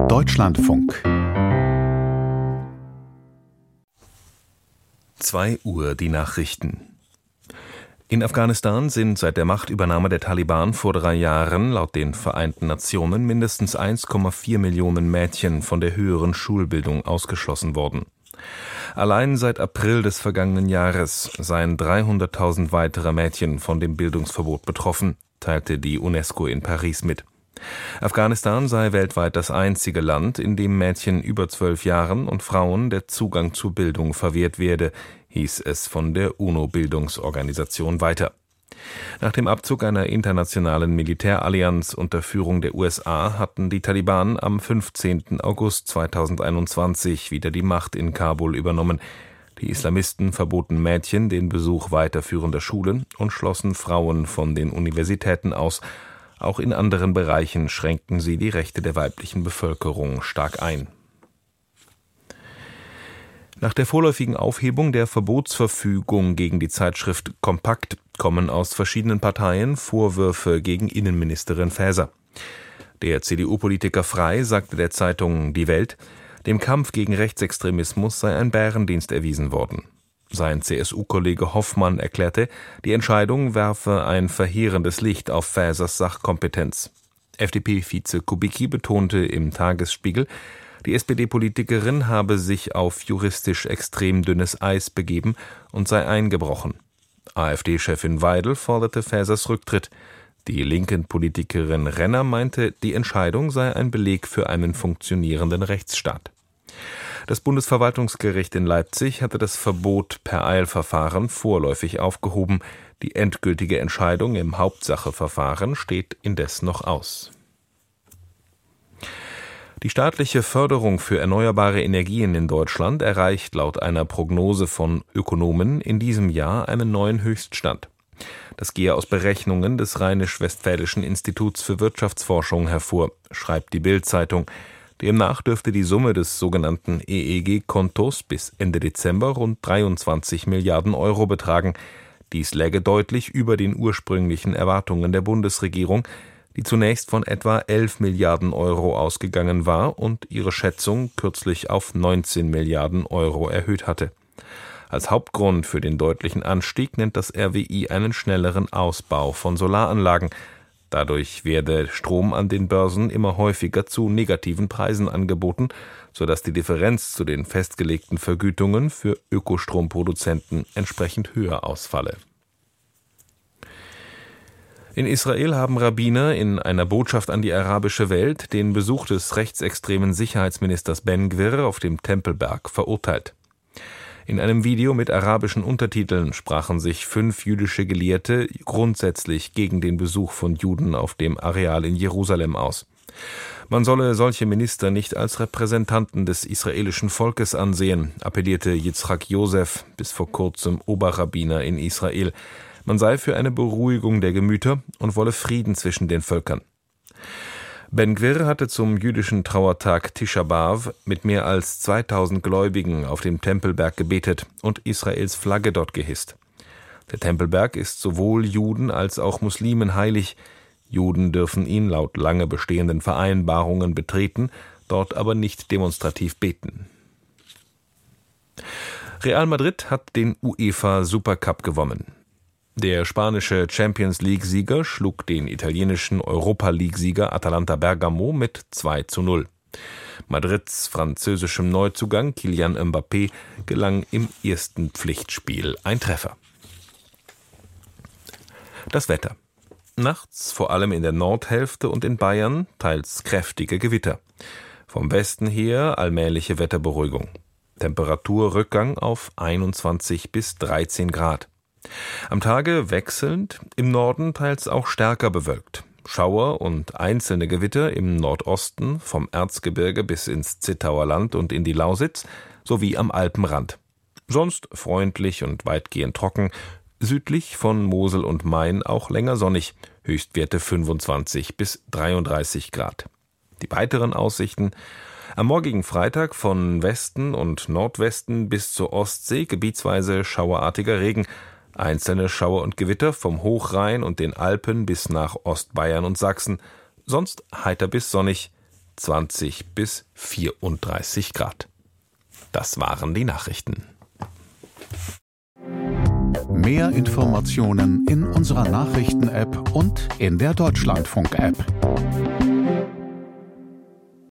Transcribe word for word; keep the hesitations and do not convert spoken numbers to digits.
Deutschlandfunk. zwei Uhr die Nachrichten. In Afghanistan sind seit der Machtübernahme der Taliban vor drei Jahren laut den Vereinten Nationen mindestens eins Komma vier Millionen Mädchen von der höheren Schulbildung ausgeschlossen worden. Allein seit April des vergangenen Jahres seien dreihunderttausend weitere Mädchen von dem Bildungsverbot betroffen, teilte die UNESCO in Paris mit. Afghanistan sei weltweit das einzige Land, in dem Mädchen über zwölf Jahren und Frauen der Zugang zur Bildung verwehrt werde, hieß es von der UNO-Bildungsorganisation weiter. Nach dem Abzug einer internationalen Militärallianz unter Führung der U S A hatten die Taliban am fünfzehnten August zweitausendeinundzwanzig wieder die Macht in Kabul übernommen. Die Islamisten verboten Mädchen den Besuch weiterführender Schulen und schlossen Frauen von den Universitäten aus. Auch in anderen Bereichen schränkten sie die Rechte der weiblichen Bevölkerung stark ein. Nach der vorläufigen Aufhebung der Verbotsverfügung gegen die Zeitschrift Kompakt kommen aus verschiedenen Parteien Vorwürfe gegen Innenministerin Faeser. Der C D U-Politiker Frey sagte der Zeitung Die Welt, dem Kampf gegen Rechtsextremismus sei ein Bärendienst erwiesen worden. Sein C S U-Kollege Hoffmann erklärte, die Entscheidung werfe ein verheerendes Licht auf Faesers Sachkompetenz. F D P-Vize Kubicki betonte im Tagesspiegel, die S P D-Politikerin habe sich auf juristisch extrem dünnes Eis begeben und sei eingebrochen. AfD-Chefin Weidel forderte Faesers Rücktritt. Die linken Politikerin Renner meinte, die Entscheidung sei ein Beleg für einen funktionierenden Rechtsstaat. Das Bundesverwaltungsgericht in Leipzig hatte das Verbot per Eilverfahren vorläufig aufgehoben. Die endgültige Entscheidung im Hauptsacheverfahren steht indes noch aus. Die staatliche Förderung für erneuerbare Energien in Deutschland erreicht laut einer Prognose von Ökonomen in diesem Jahr einen neuen Höchststand. Das gehe aus Berechnungen des Rheinisch-Westfälischen Instituts für Wirtschaftsforschung hervor, schreibt die Bild-Zeitung. Demnach dürfte die Summe des sogenannten E E G-Kontos bis Ende Dezember rund dreiundzwanzig Milliarden Euro betragen. Dies läge deutlich über den ursprünglichen Erwartungen der Bundesregierung, die zunächst von etwa elf Milliarden Euro ausgegangen war und ihre Schätzung kürzlich auf neunzehn Milliarden Euro erhöht hatte. Als Hauptgrund für den deutlichen Anstieg nennt das R W I einen schnelleren Ausbau von Solaranlagen. Dadurch werde Strom an den Börsen immer häufiger zu negativen Preisen angeboten, sodass die Differenz zu den festgelegten Vergütungen für Ökostromproduzenten entsprechend höher ausfalle. In Israel haben Rabbiner in einer Botschaft an die arabische Welt den Besuch des rechtsextremen Sicherheitsministers Ben Gvir auf dem Tempelberg verurteilt. In einem Video mit arabischen Untertiteln sprachen sich fünf jüdische Gelehrte grundsätzlich gegen den Besuch von Juden auf dem Areal in Jerusalem aus. Man solle solche Minister nicht als Repräsentanten des israelischen Volkes ansehen, appellierte Yitzchak Yosef, bis vor kurzem Oberrabbiner in Israel. Man sei für eine Beruhigung der Gemüter und wolle Frieden zwischen den Völkern. Ben Gvir hatte zum jüdischen Trauertag Tisha B'Av mit mehr als zweitausend Gläubigen auf dem Tempelberg gebetet und Israels Flagge dort gehisst. Der Tempelberg ist sowohl Juden als auch Muslimen heilig. Juden dürfen ihn laut lange bestehenden Vereinbarungen betreten, dort aber nicht demonstrativ beten. Real Madrid hat den UEFA Supercup gewonnen. Der spanische Champions-League-Sieger schlug den italienischen Europa-League-Sieger Atalanta Bergamo mit zwei zu null. Madrids französischem Neuzugang Kylian Mbappé gelang im ersten Pflichtspiel ein Treffer. Das Wetter. Nachts vor allem in der Nordhälfte und in Bayern teils kräftige Gewitter. Vom Westen her allmähliche Wetterberuhigung. Temperaturrückgang auf einundzwanzig bis dreizehn Grad. Am Tage wechselnd, im Norden teils auch stärker bewölkt. Schauer und einzelne Gewitter im Nordosten vom Erzgebirge bis ins Zittauer Land und in die Lausitz sowie am Alpenrand. Sonst freundlich und weitgehend trocken, südlich von Mosel und Main auch länger sonnig, Höchstwerte fünfundzwanzig bis dreiunddreißig Grad. Die weiteren Aussichten: am morgigen Freitag von Westen und Nordwesten bis zur Ostsee gebietsweise schauerartiger Regen, einzelne Schauer und Gewitter vom Hochrhein und den Alpen bis nach Ostbayern und Sachsen, sonst heiter bis sonnig, zwanzig bis vierunddreißig Grad. Das waren die Nachrichten. Mehr Informationen in unserer Nachrichten-App und in der Deutschlandfunk-App.